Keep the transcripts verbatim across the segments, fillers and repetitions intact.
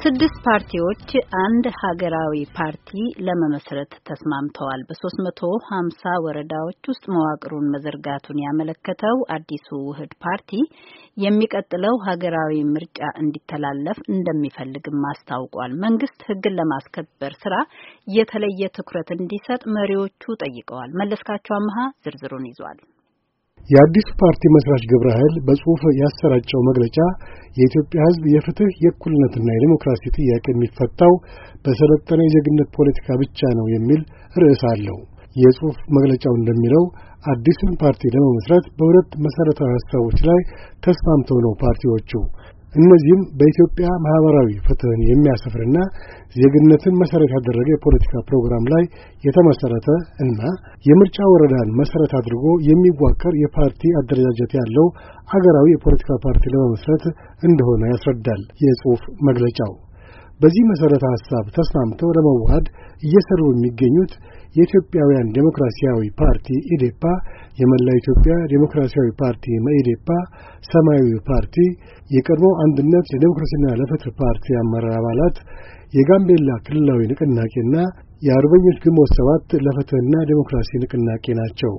ስድስት ፓርቲዎች አንድ ሀገራዊ ፓርቲ ለመመስረት ተስማምተዋል። በሶስት መቶ ሀምሳ ወረዳዎች ውስጥ መዋቅሩን መዘርጋቱን ያመለከተው አዲሱ ውህድ ፓርቲ የሚቀጥለው ሀገራዊ ምርጫ እንዲተላለፍ እንደሚፈልግም አስታውቋል። መንግስት ሕግን ለማስከበር ስራ የተለየ ትኩረት እንዲሰጥ መሪዎቹ ጠይቀዋል። መለስካቸው አመሃ ዝርዝሩን ይዟል። የአዲሱ ፓርቲ መስራች ግብረ ኃይል በጽሁፍ ያሰራጨው መግለጫ የኢትዮጵያ ሕዝብ የፍትህ የእኩልነትና የዲሞክራሲ ጥያቄ የሚፈታው በሰለጠነ የዜግነት ፖለቲካ ብቻ ነው የሚል ርዕስ አለው። የጽሁፍ መግለጫው እንደሚለው አዲሱን ፓርቲ ለመመስረት በሁለት መሰረታዊ ሀሳቦች ላይ ተስማምተው ነው ፓርቲዎቹ። እነዚህም በኢትዮጵያ ማህበራዊ ፍትህን የሚያሰፍርና ዜግነትን መሰረት ያደረገ የፖለቲካ ፕሮግራም ላይ የተመሰረተ እና የምርጫ ወረዳን መሰረት አድርጎ የሚዋቀር የፓርቲ አደረጃጀት ያለው አገራዊ የፖለቲካ ፓርቲ ለመመስረት እንደሆነ ያስረዳል የጽሁፍ መግለጫው። በዚህ መሰረተ ሐሳብ ተስማምተው ለመዋሃድ እየሰሩ የሚገኙት የኢትዮጵያውያን ዴሞክራሲያዊ ፓርቲ ኢዴፓ፣ የመላ ኢትዮጵያ ዴሞክራሲያዊ ፓርቲ መኢዴፓ፣ ሰማያዊ ፓርቲ፣ የቀድሞ አንድነት ለዴሞክራሲና ለፍትህ ፓርቲ አመራር አባላት፣ የጋምቤላ ክልላዊ ንቅናቄና የአርበኞች ግንቦት ሰባት ለፍትህና ዴሞክራሲ ንቅናቄ ናቸው።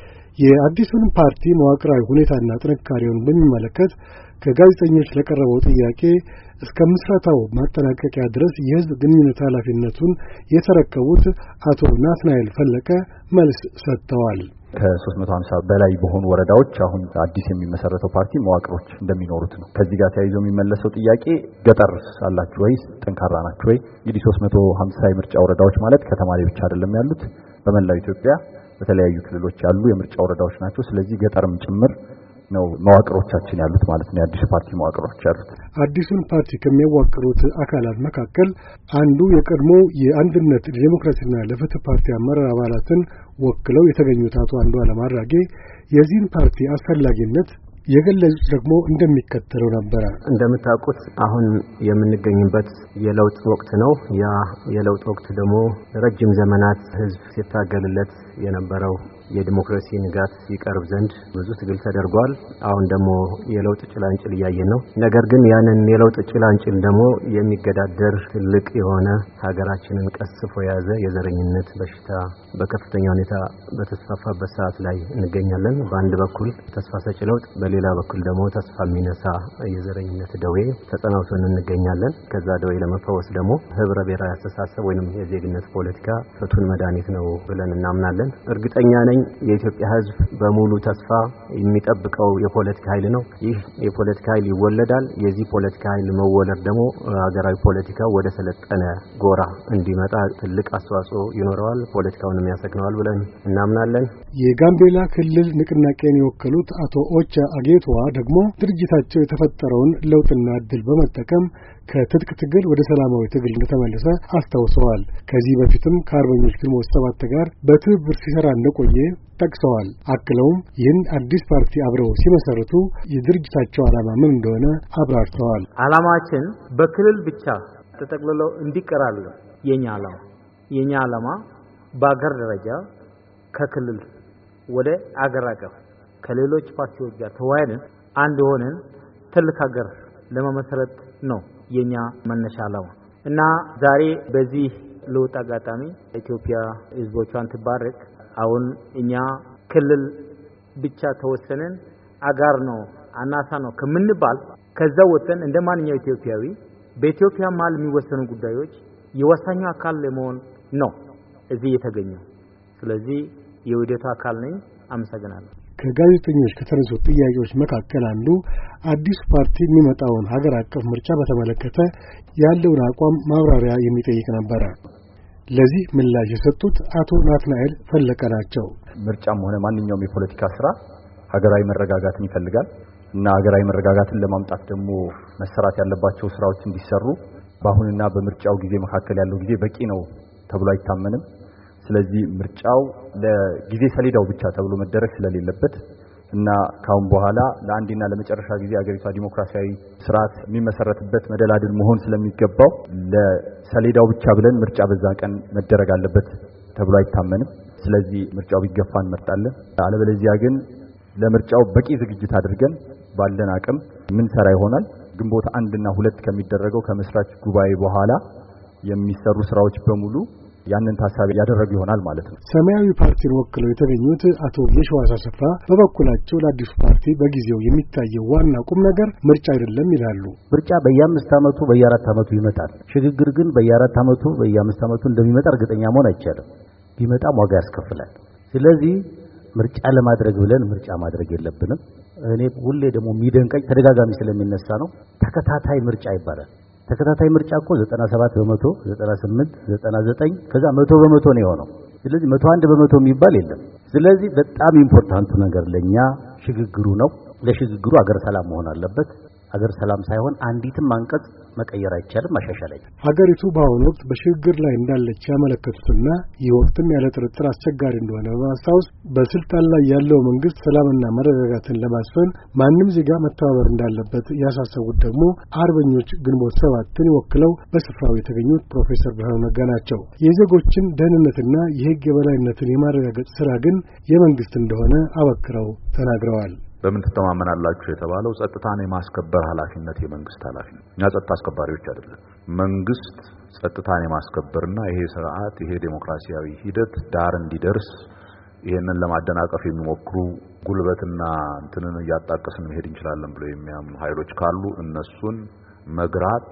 የአዲሱን ፓርቲ መዋቅራዊ ሁኔታና ጥንካሬውን በሚመለከት ከጋዜጠኞች ለቀረበው ጥያቄ እስከ ምስረታው ማጠናቀቂያ ድረስ የህዝብ ግንኙነት ኃላፊነቱን የተረከቡት አቶ ናትናኤል ፈለቀ መልስ ሰጥተዋል። ከሶስት መቶ ሀምሳ በላይ በሆኑ ወረዳዎች አሁን አዲስ የሚመሰረተው ፓርቲ መዋቅሮች እንደሚኖሩት ነው። ከዚህ ጋር ተያይዞ የሚመለሰው ጥያቄ ገጠር አላችሁ ወይስ ጠንካራ ናችሁ ወይ? እንግዲህ ሶስት መቶ ሀምሳ የምርጫ ወረዳዎች ማለት ከተማ ላይ ብቻ አይደለም ያሉት፣ በመላው ኢትዮጵያ በተለያዩ ክልሎች ያሉ የምርጫ ወረዳዎች ናቸው። ስለዚህ ገጠርም ጭምር ነው መዋቅሮቻችን ያሉት ማለት ነው። የአዲሱ ፓርቲ መዋቅሮች ያሉት አዲሱን ፓርቲ ከሚያዋቅሩት አካላት መካከል አንዱ የቀድሞ የአንድነት ዲሞክራሲና ለፍትህ ፓርቲ አመራር አባላትን ወክለው የተገኙት አቶ አንዱዓለም አራጌ የዚህን ፓርቲ አስፈላጊነት የገለጹት ደግሞ እንደሚከተለው ነበር። እንደምታውቁት አሁን የምንገኝበት የለውጥ ወቅት ነው። ያ የለውጥ ወቅት ደግሞ ረጅም ዘመናት ህዝብ ሲታገልለት የነበረው የዲሞክራሲ ንጋት ይቀርብ ዘንድ ብዙ ትግል ተደርጓል። አሁን ደግሞ የለውጥ ጭላንጭል እያየን ነው። ነገር ግን ያንን የለውጥ ጭላንጭል ደግሞ የሚገዳደር ትልቅ የሆነ ሀገራችንን ቀስፎ የያዘ የዘረኝነት በሽታ በከፍተኛ ሁኔታ በተስፋፋበት ሰዓት ላይ እንገኛለን። በአንድ በኩል ተስፋ ሰጪ ለውጥ፣ በሌላ በኩል ደግሞ ተስፋ የሚነሳ የዘረኝነት ደዌ ተጸናውቶን እንገኛለን። ከዛ ደዌ ለመፈወስ ደግሞ ህብረ ብሔራዊ አስተሳሰብ ወይንም የዜግነት ፖለቲካ ፍቱን መድኃኒት ነው ብለን እናምናለን። እርግጠኛ ነኝ የኢትዮጵያ ህዝብ በሙሉ ተስፋ የሚጠብቀው የፖለቲካ ኃይል ነው። ይህ የፖለቲካ ኃይል ይወለዳል። የዚህ ፖለቲካ ኃይል መወለድ ደግሞ ሀገራዊ ፖለቲካ ወደ ሰለጠነ ጎራ እንዲመጣ ትልቅ አስተዋጽኦ ይኖረዋል፣ ፖለቲካውንም ያሰክነዋል ብለን እናምናለን። የጋምቤላ ክልል ንቅናቄን የወከሉት አቶ ኦቻ አጌቶዋ ደግሞ ድርጅታቸው የተፈጠረውን ለውጥና እድል በመጠቀም ከትጥቅ ትግል ወደ ሰላማዊ ትግል እንደተመለሰ አስታውሰዋል። ከዚህ በፊትም ከአርበኞች ግንቦት ሰባት ጋር በትብብር ሲሰራ እንደቆየ ጠቅሰዋል። አክለውም ይህን አዲስ ፓርቲ አብረው ሲመሰርቱ የድርጅታቸው ዓላማ ምን እንደሆነ አብራርተዋል። ዓላማችን በክልል ብቻ ተጠቅልሎ እንዲቀራል የኛ ዓላማ የኛ ዓላማ በአገር ደረጃ ከክልል ወደ አገር አቀፍ ከሌሎች ፓርቲዎች ጋር ተዋህደን አንድ ሆነን ትልቅ ሀገር ለመመስረት ነው የኛ መነሻ ዓላማ እና ዛሬ በዚህ ለውጥ አጋጣሚ ኢትዮጵያ ህዝቦቿን ትባረክ። አሁን እኛ ክልል ብቻ ተወሰነን አጋር ነው አናሳ ነው ከምንባል ከዛ ወጥተን እንደማንኛው ኢትዮጵያዊ በኢትዮጵያ ማል የሚወሰኑ ጉዳዮች የወሳኙ አካል ለመሆን ነው እዚህ የተገኘው። ስለዚህ የውህደቱ አካል ነኝ። አመሰግናለሁ። ከጋዜጠኞች ከተነሱ ጥያቄዎች መካከል አንዱ አዲስ ፓርቲ የሚመጣውን ሀገር አቀፍ ምርጫ በተመለከተ ያለውን አቋም ማብራሪያ የሚጠይቅ ነበር። ለዚህ ምላሽ የሰጡት አቶ ናትናኤል ፈለቀ ናቸው። ምርጫም ሆነ ማንኛውም የፖለቲካ ስራ ሀገራዊ መረጋጋትን ይፈልጋል እና ሀገራዊ መረጋጋትን ለማምጣት ደግሞ መሰራት ያለባቸው ስራዎች እንዲሰሩ በአሁንና በምርጫው ጊዜ መካከል ያለው ጊዜ በቂ ነው ተብሎ አይታመንም። ስለዚህ ምርጫው ለጊዜ ሰሌዳው ብቻ ተብሎ መደረግ ስለሌለበት እና ካሁን በኋላ ለአንዴና ለመጨረሻ ጊዜ አገሪቷ ዲሞክራሲያዊ ስርዓት የሚመሰረትበት መደላድል መሆን ስለሚገባው ለሰሌዳው ብቻ ብለን ምርጫ በዛ ቀን መደረግ አለበት ተብሎ አይታመንም። ስለዚህ ምርጫው ቢገፋ እንመርጣለን። አለበለዚያ ግን ለምርጫው በቂ ዝግጅት አድርገን ባለን አቅም ምን ሰራ ይሆናል። ግንቦት አንድ እና ሁለት ከሚደረገው ከመስራች ጉባኤ በኋላ የሚሰሩ ስራዎች በሙሉ ያንን ታሳቢ ያደረጉ ይሆናል ማለት ነው። ሰማያዊ ፓርቲን ወክለው የተገኙት አቶ የሸዋስ አሰፋ በበኩላቸው ለአዲሱ ፓርቲ በጊዜው የሚታየው ዋና ቁም ነገር ምርጫ አይደለም ይላሉ። ምርጫ በየአምስት ዓመቱ በየአራት ዓመቱ ይመጣል። ሽግግር ግን በየአራት ዓመቱ በየአምስት ዓመቱ እንደሚመጣ እርግጠኛ መሆን አይቻልም። ቢመጣም ዋጋ ያስከፍላል። ስለዚህ ምርጫ ለማድረግ ብለን ምርጫ ማድረግ የለብንም። እኔ ሁሌ ደግሞ የሚደንቀኝ ተደጋጋሚ ስለሚነሳ ነው። ተከታታይ ምርጫ ይባላል። ተከታታይ ምርጫ እኮ ዘጠና ሰባት በመቶ ዘጠና ስምንት ዘጠና ዘጠኝ ከዛ መቶ በመቶ ነው የሆነው። ስለዚህ መቶ አንድ በመቶ የሚባል የለም። ስለዚህ በጣም ኢምፖርታንቱ ነገር ለኛ ሽግግሩ ነው። ለሽግግሩ አገር ሰላም መሆን አለበት። አገር ሰላም ሳይሆን አንዲትም አንቀጽ መቀየር አይቻልም፣ ማሻሻል አይቻልም። ሀገሪቱ በአሁኑ ወቅት በሽግግር ላይ እንዳለች ያመለከቱትና ይህ ወቅትም ያለ ጥርጥር አስቸጋሪ እንደሆነ በማስታወስ በስልጣን ላይ ያለው መንግስት ሰላምና መረጋጋትን ለማስፈን ማንም ዜጋ መተባበር እንዳለበት ያሳሰቡት ደግሞ አርበኞች ግንቦት ሰባትን ወክለው በስፍራው የተገኙት ፕሮፌሰር ብርሃኑ ነጋ ናቸው። የዜጎችን ደህንነትና የህግ የበላይነትን የማረጋገጥ ስራ ግን የመንግስት እንደሆነ አበክረው ተናግረዋል። በምን ተተማመናላችሁ የተባለው ጸጥታን የማስከበር ኃላፊነት የመንግስት ኃላፊነት። እኛ ጸጥታ አስከባሪዎች አይደለም። መንግስት ጸጥታን የማስከበርና ይሄ ስርዓት ይሄ ዴሞክራሲያዊ ሂደት ዳር እንዲደርስ ይሄንን ለማደናቀፍ የሚሞክሩ ጉልበትና እንትንን እያጣቀስን መሄድ እንችላለን ብለው የሚያምኑ ኃይሎች ካሉ እነሱን መግራት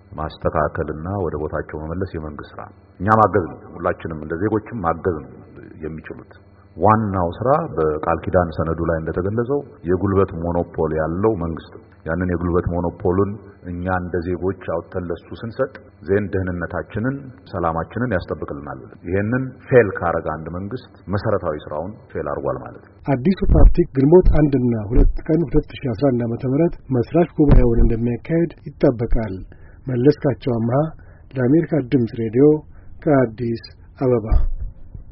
ማስተካከልና ወደ ቦታቸው መመለስ የመንግስት ስራ። እኛ ማገዝ ነው። ሁላችንም እንደ ዜጎችም ማገዝ ነው የሚችሉት። ዋናው ስራ በቃል ኪዳን ሰነዱ ላይ እንደተገለጸው የጉልበት ሞኖፖል ያለው መንግስት ነው። ያንን የጉልበት ሞኖፖሉን እኛ እንደ ዜጎች አውጥተን ለሱ ስንሰጥ ዜን ደህንነታችንን ሰላማችንን ያስጠብቅልናል። ይሄንን ፌል ካረጋ አንድ መንግስት መሰረታዊ ስራውን ፌል አድርጓል ማለት ነው። አዲሱ ፓርቲ ግንቦት አንድ እና ሁለት ቀን ሁለት ሺህ አስራ አንድ ዓመተ ምህረት መስራች ጉባኤውን እንደሚያካሂድ ይጠበቃል። መለስካቸው አምሃ ለአሜሪካ ድምጽ ሬዲዮ ከአዲስ አበባ